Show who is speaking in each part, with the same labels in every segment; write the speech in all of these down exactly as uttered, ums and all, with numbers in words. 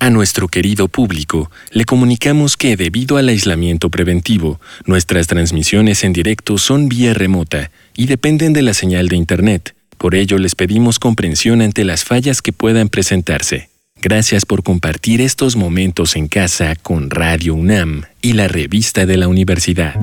Speaker 1: A nuestro querido público, le comunicamos que debido al aislamiento preventivo, nuestras transmisiones en directo son vía remota y dependen de la señal de Internet. Por ello, les pedimos comprensión ante las fallas que puedan presentarse. Gracias por compartir estos momentos en casa con Radio UNAM y la revista de la universidad.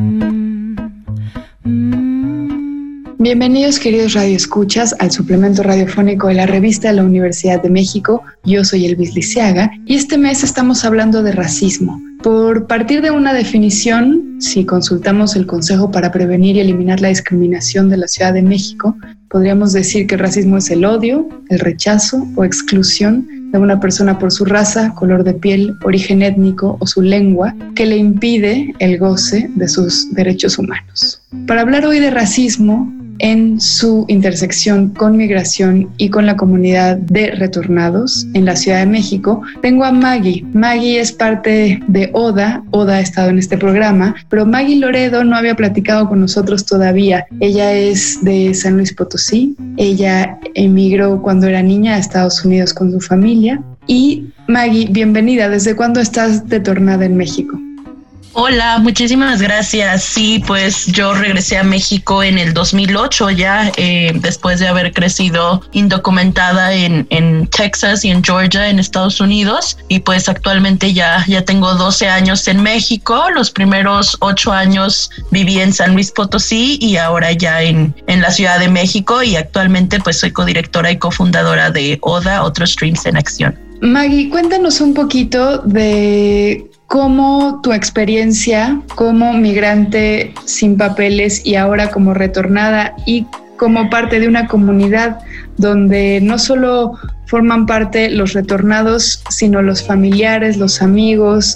Speaker 2: Bienvenidos, queridos radioescuchas, al suplemento radiofónico de la revista de la Universidad de México. Yo soy Elvis Liceaga y este mes estamos hablando de racismo. Por partir de una definición, si consultamos el Consejo para Prevenir y Eliminar la Discriminación de la Ciudad de México, podríamos decir que el racismo es el odio, el rechazo o exclusión de una persona por su raza, color de piel, origen étnico o su lengua, que le impide el goce de sus derechos humanos. Para hablar hoy de racismo, en su intersección con migración y con la comunidad de retornados en la Ciudad de México, tengo a Maggie. Maggie es parte de ODA. ODA ha estado en este programa, pero Maggie Loredo no había platicado con nosotros todavía. Ella es de San Luis Potosí. Ella emigró cuando era niña a Estados Unidos con su familia. Y Maggie, bienvenida. ¿Desde cuándo estás retornada en México?
Speaker 3: Hola, muchísimas gracias. Sí, pues yo regresé a México en el dos mil ocho ya, eh, después de haber crecido indocumentada en, en Texas y en Georgia, en Estados Unidos. Y pues actualmente ya, ya tengo doce años en México. Los primeros ocho años viví en San Luis Potosí y ahora ya en, en la Ciudad de México. Y actualmente pues soy codirectora y cofundadora de ODA, Otros Streams en Acción.
Speaker 2: Maggie, cuéntanos un poquito de cómo tu experiencia como migrante sin papeles y ahora como retornada y como parte de una comunidad donde no solo forman parte los retornados, sino los familiares, los amigos,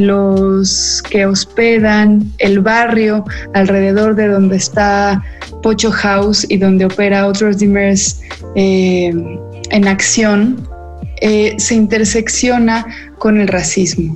Speaker 2: los que hospedan, el barrio alrededor de donde está Pocho House y donde opera Otros Dreamers eh, en acción, eh, se intersecciona con el racismo.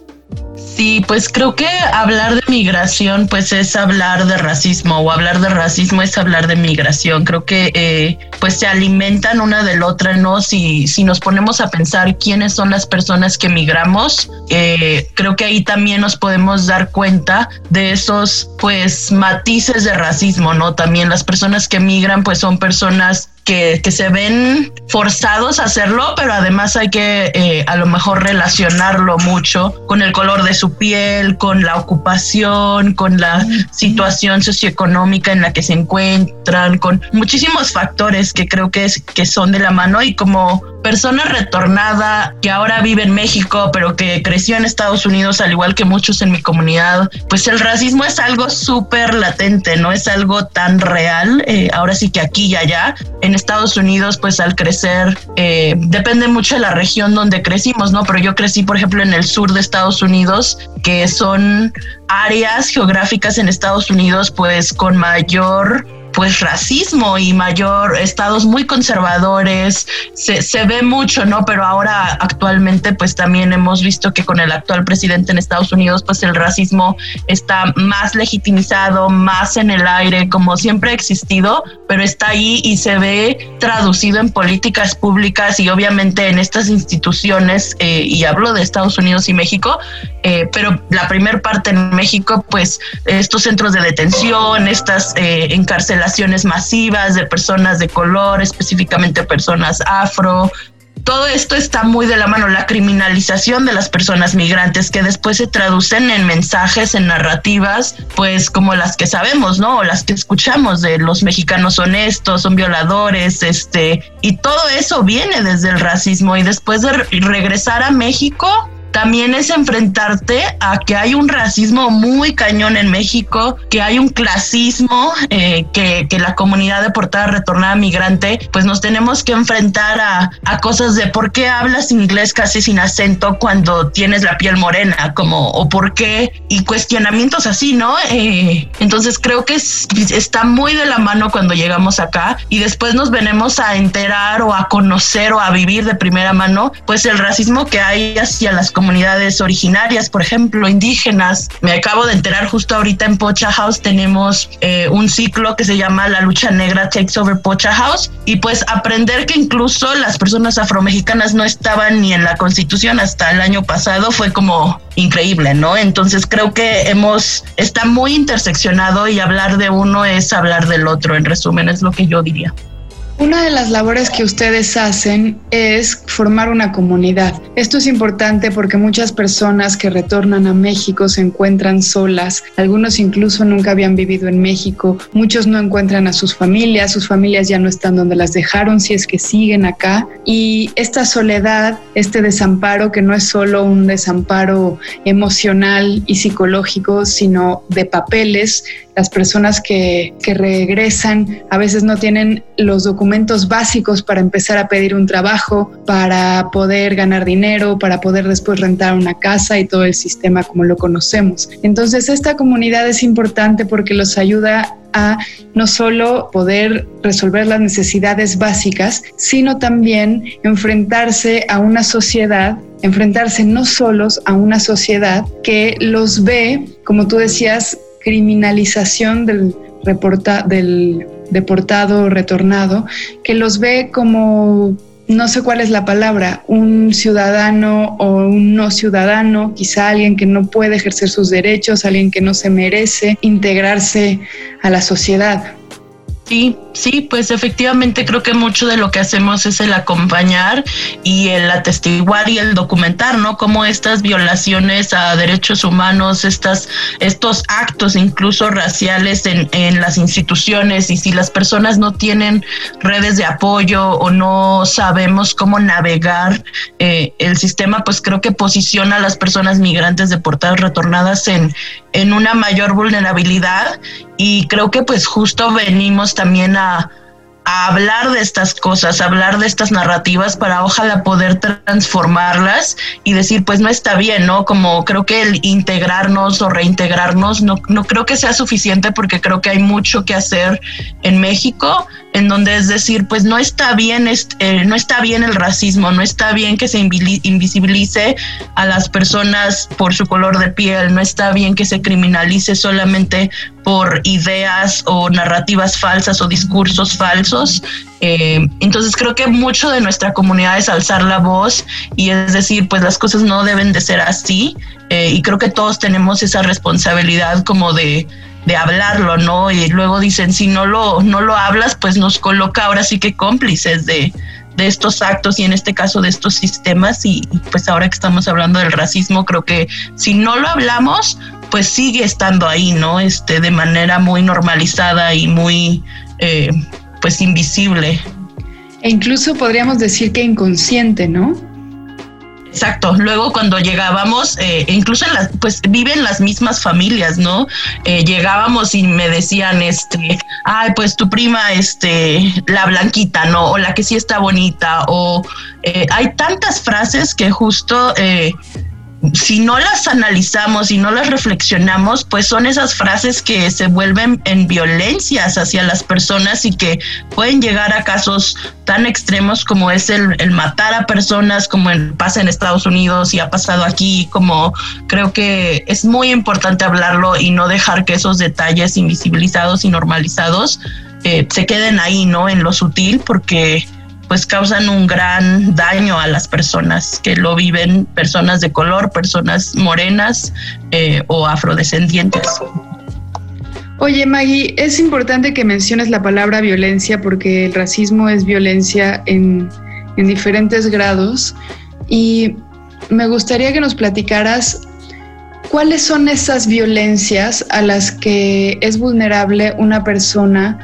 Speaker 3: Sí, pues creo que hablar de migración pues es hablar de racismo, o hablar de racismo es hablar de migración. Creo que eh, pues se alimentan una de la otra, ¿no? Si, si nos ponemos a pensar quiénes son las personas que migramos, eh, creo que ahí también nos podemos dar cuenta de esos pues matices de racismo, ¿no? También las personas que migran pues son personas Que, que se ven forzados a hacerlo, pero además hay que eh, a lo mejor relacionarlo mucho con el color de su piel, con la ocupación, con la situación socioeconómica en la que se encuentran, con muchísimos factores que creo que, es, que son de la mano. Y como persona retornada que ahora vive en México, pero que creció en Estados Unidos, al igual que muchos en mi comunidad, pues el racismo es algo súper latente, no es algo tan real. Eh, ahora sí que aquí y allá. En Estados Unidos, pues al crecer, eh, depende mucho de la región donde crecimos, ¿no? Pero yo crecí, por ejemplo, en el sur de Estados Unidos, que son áreas geográficas en Estados Unidos, pues con mayor pues racismo y mayor estados muy conservadores, se, se ve mucho, ¿no? Pero ahora actualmente pues también hemos visto que con el actual presidente en Estados Unidos pues el racismo está más legitimizado, más en el aire, como siempre ha existido, pero está ahí y se ve traducido en políticas públicas y obviamente en estas instituciones, eh, y hablo de Estados Unidos y México, eh, pero la primer parte en México pues estos centros de detención, estas eh, encarcelaciones masivas de personas de color, específicamente personas afro. Todo esto está muy de la mano, la criminalización de las personas migrantes que después se traducen en mensajes, en narrativas, pues como las que sabemos, ¿no? O las que escuchamos de los mexicanos son estos, son violadores, este, y todo eso viene desde el racismo. Y después de re- regresar a México, también es enfrentarte a que hay un racismo muy cañón en México, que hay un clasismo, eh, que, que la comunidad deportada retornada migrante, pues nos tenemos que enfrentar a, a cosas de por qué hablas inglés casi sin acento cuando tienes la piel morena, como, o por qué, y cuestionamientos así, ¿no? Eh, entonces creo que es, está muy de la mano cuando llegamos acá y después nos venimos a enterar o a conocer o a vivir de primera mano, pues el racismo que hay hacia las comunidades originarias, por ejemplo, indígenas. Me acabo de enterar justo ahorita en Pocha House tenemos eh, un ciclo que se llama La Lucha Negra Takes Over Pocha House, y pues aprender que incluso las personas afromexicanas no estaban ni en la Constitución hasta el año pasado fue como increíble, ¿no? Entonces creo que hemos, está muy interseccionado y hablar de uno es hablar del otro, en resumen, es lo que yo diría.
Speaker 2: Una de las labores que ustedes hacen es formar una comunidad. Esto es importante porque muchas personas que retornan a México se encuentran solas. Algunos incluso nunca habían vivido en México. Muchos no encuentran a sus familias. Sus familias ya no están donde las dejaron, si es que siguen acá. Y esta soledad, este desamparo, que no es solo un desamparo emocional y psicológico, sino de papeles. Las personas que, que regresan a veces no tienen los documentos básicos para empezar a pedir un trabajo, para poder ganar dinero, para poder después rentar una casa y todo el sistema como lo conocemos. Entonces, esta comunidad es importante porque los ayuda a no solo poder resolver las necesidades básicas, sino también enfrentarse a una sociedad, enfrentarse no solos a una sociedad que los ve, como tú decías, criminalización del, reporta, del deportado retornado, que los ve como, no sé cuál es la palabra, un ciudadano o un no ciudadano, quizá alguien que no puede ejercer sus derechos, alguien que no se merece integrarse a la sociedad.
Speaker 3: Sí, sí, pues efectivamente creo que mucho de lo que hacemos es el acompañar y el atestiguar y el documentar, ¿no? Cómo estas violaciones a derechos humanos, estas, estos actos incluso raciales en, en las instituciones, y si las personas no tienen redes de apoyo o no sabemos cómo navegar eh, el sistema, pues creo que posiciona a las personas migrantes deportadas retornadas en, en una mayor vulnerabilidad. Y creo que pues justo venimos también a, a hablar de estas cosas, a hablar de estas narrativas para ojalá poder transformarlas y decir pues no está bien, ¿no? Como creo que el integrarnos o reintegrarnos no, no creo que sea suficiente, porque creo que hay mucho que hacer en México, en donde es decir, pues no está bien, eh, no está bien el racismo, no está bien que se invisibilice a las personas por su color de piel, no está bien que se criminalice solamente por ideas o narrativas falsas o discursos falsos. Eh, entonces creo que mucho de nuestra comunidad es alzar la voz y es decir, pues las cosas no deben de ser así, eh, y creo que todos tenemos esa responsabilidad como de de hablarlo, ¿no? Y luego dicen, si no lo, no lo hablas, pues nos coloca ahora sí que cómplices de, de estos actos y en este caso de estos sistemas, y, y pues ahora que estamos hablando del racismo, creo que si no lo hablamos, pues sigue estando ahí, ¿no? Este, de manera muy normalizada y muy, eh, pues invisible.
Speaker 2: E incluso podríamos decir que inconsciente, ¿no?
Speaker 3: Exacto. Luego cuando llegábamos, eh, incluso en las, pues viven las mismas familias, ¿no? Eh, llegábamos y me decían, este, ay, pues tu prima, este, la blanquita, ¿no? O la que sí está bonita, o eh, hay tantas frases que justo eh, si no las analizamos y no las reflexionamos, pues son esas frases que se vuelven en violencias hacia las personas y que pueden llegar a casos tan extremos como es el, el matar a personas, como en, pasa en Estados Unidos y ha pasado aquí. Como creo que es muy importante hablarlo y no dejar que esos detalles invisibilizados y normalizados eh, se queden ahí, ¿no? En lo sutil, porque pues causan un gran daño a las personas que lo viven, personas de color, personas morenas eh, o afrodescendientes.
Speaker 2: Oye, Maggie, es importante que menciones la palabra violencia, porque el racismo es violencia en, en diferentes grados, y me gustaría que nos platicaras cuáles son esas violencias a las que es vulnerable una persona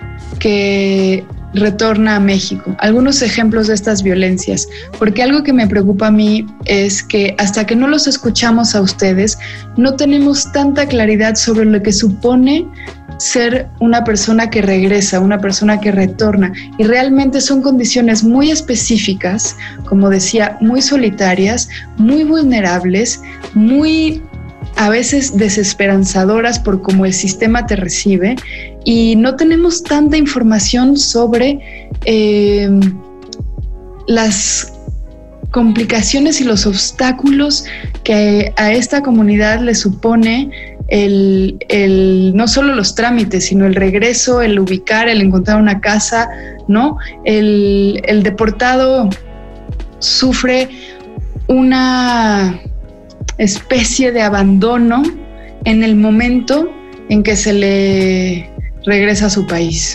Speaker 2: que retorna a México. Algunos ejemplos de estas violencias, porque algo que me preocupa a mí es que hasta que no los escuchamos a ustedes, no tenemos tanta claridad sobre lo que supone ser una persona que regresa, una persona que retorna, y realmente son condiciones muy específicas, como decía, muy solitarias, muy vulnerables, muy a veces desesperanzadoras por cómo el sistema te recibe, y no tenemos tanta información sobre eh, las complicaciones y los obstáculos que a esta comunidad le supone el, el no solo los trámites, sino el regreso, el ubicar, el encontrar una casa, ¿no? El, el deportado sufre una especie de abandono en el momento en que se le regresa a su país.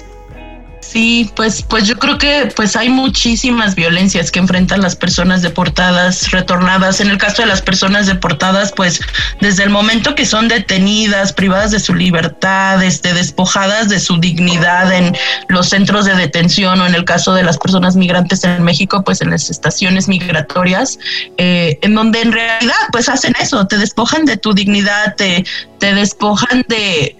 Speaker 3: Sí, pues, pues yo creo que pues hay muchísimas violencias que enfrentan las personas deportadas, retornadas. En el caso de las personas deportadas, pues desde el momento que son detenidas, privadas de su libertad, este, despojadas de su dignidad en los centros de detención, o en el caso de las personas migrantes en México, pues en las estaciones migratorias, eh, en donde en realidad pues hacen eso, te despojan de tu dignidad, te, te despojan de...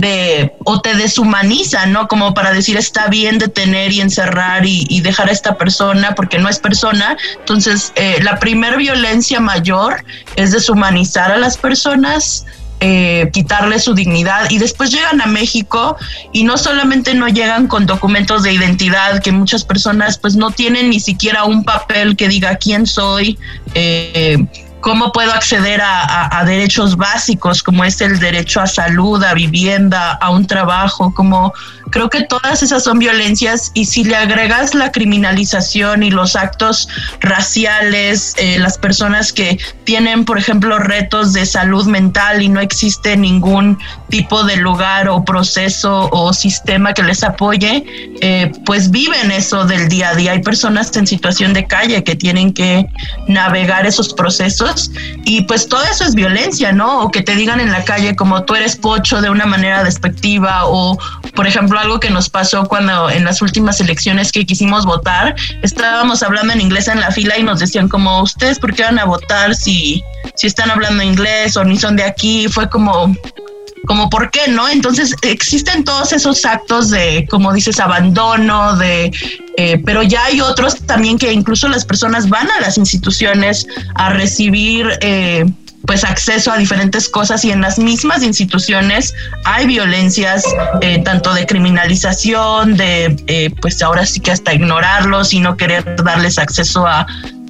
Speaker 3: de o te deshumanizan, ¿no? Como para decir está bien detener y encerrar y, y dejar a esta persona porque no es persona. Entonces, eh, la primer violencia mayor es deshumanizar a las personas, eh, quitarles su dignidad, y después llegan a México y no solamente no llegan con documentos de identidad, que muchas personas pues no tienen ni siquiera un papel que diga quién soy, eh, cómo puedo acceder a, a, a derechos básicos como es el derecho a salud, a vivienda, a un trabajo. Como creo que todas esas son violencias, y si le agregas la criminalización y los actos raciales, eh, las personas que tienen, por ejemplo, retos de salud mental y no existe ningún tipo de lugar o proceso o sistema que les apoye, eh, pues viven eso del día a día. Hay personas en situación de calle que tienen que navegar esos procesos, y pues todo eso es violencia, ¿no? O que te digan en la calle como tú eres pocho de una manera despectiva, o por ejemplo algo que nos pasó cuando en las últimas elecciones que quisimos votar, estábamos hablando en inglés en la fila y nos decían como, ¿ustedes por qué van a votar si, si están hablando inglés o ni son de aquí? Fue como... como ¿por qué no? Entonces existen todos esos actos de, como dices, abandono, de eh, pero ya hay otros también que incluso las personas van a las instituciones a recibir eh, pues acceso a diferentes cosas, y en las mismas instituciones hay violencias, eh, tanto de criminalización, de eh, pues ahora sí que hasta ignorarlos y no querer darles acceso a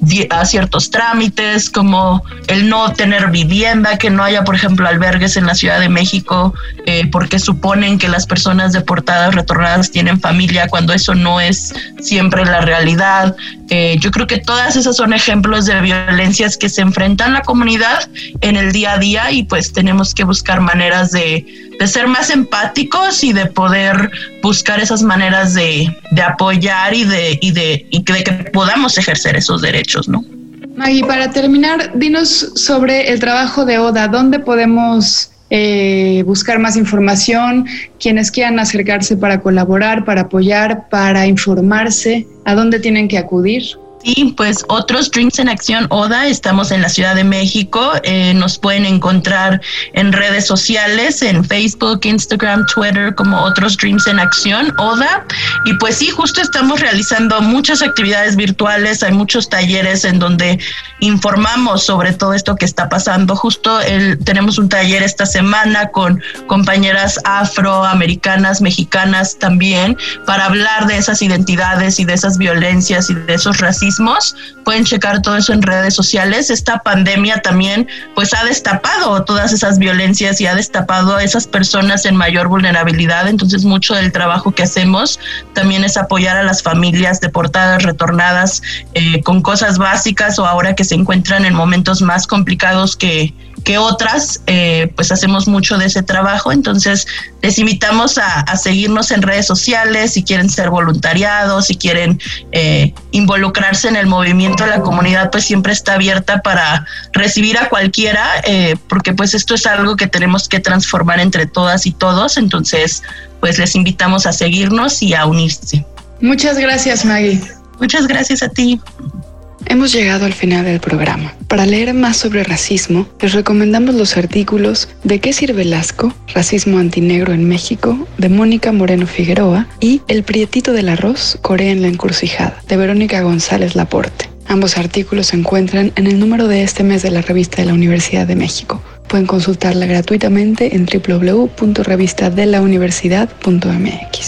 Speaker 3: a ciertos trámites, como el no tener vivienda, que no haya, por ejemplo, albergues en la Ciudad de México, eh, porque suponen que las personas deportadas, retornadas tienen familia, cuando eso no es siempre la realidad. Eh, yo creo que todas esas son ejemplos de violencias que se enfrentan la comunidad en el día a día, y pues tenemos que buscar maneras de, de ser más empáticos y de poder buscar esas maneras de, de apoyar y de, y de, y de que podamos ejercer esos derechos, ¿no?
Speaker 2: Maggie, para terminar, dinos sobre el trabajo de ODA. ¿Dónde podemos eh, buscar más información? Quienes quieran acercarse para colaborar, para apoyar, para informarse, ¿a dónde tienen que acudir?
Speaker 3: Sí, pues Otros Dreams en Acción ODA, estamos en la Ciudad de México, eh, nos pueden encontrar en redes sociales, en Facebook, Instagram, Twitter, como Otros Dreams en Acción ODA, y pues sí, justo estamos realizando muchas actividades virtuales, hay muchos talleres en donde informamos sobre todo esto que está pasando. Justo el, tenemos un taller esta semana con compañeras afroamericanas, mexicanas también, para hablar de esas identidades y de esas violencias y de esos racismos. Pueden checar todo eso en redes sociales. Esta pandemia también pues ha destapado todas esas violencias y ha destapado a esas personas en mayor vulnerabilidad. Entonces mucho del trabajo que hacemos también es apoyar a las familias deportadas, retornadas, eh, con cosas básicas, o ahora que se encuentran en momentos más complicados que que otras, eh, pues hacemos mucho de ese trabajo. Entonces les invitamos a, a seguirnos en redes sociales si quieren ser voluntariados, si quieren eh, involucrarse en el movimiento de la comunidad, pues siempre está abierta para recibir a cualquiera, eh, porque pues esto es algo que tenemos que transformar entre todas y todos. Entonces pues les invitamos a seguirnos y a unirse.
Speaker 2: Muchas gracias, Maggie.
Speaker 3: Muchas gracias a ti.
Speaker 2: Hemos llegado al final del programa. Para leer más sobre racismo, les recomendamos los artículos de ¿Qué sirve el asco? Racismo antinegro en México, de Mónica Moreno Figueroa, y El prietito del arroz, Corea en la encrucijada, de Verónica González Laporte. Ambos artículos se encuentran en el número de este mes de la Revista de la Universidad de México. Pueden consultarla gratuitamente en doble u doble u doble u punto revista de la universidad punto m x.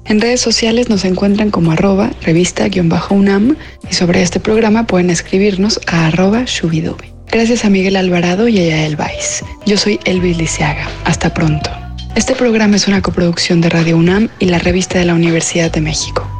Speaker 2: En redes sociales nos encuentran como arroba revista-unam y sobre este programa pueden escribirnos a arroba shubidubi. Gracias a Miguel Alvarado y a Yael Weiss. Yo soy Elvis Liceaga. Hasta pronto. Este programa es una coproducción de Radio UNAM y la Revista de la Universidad de México.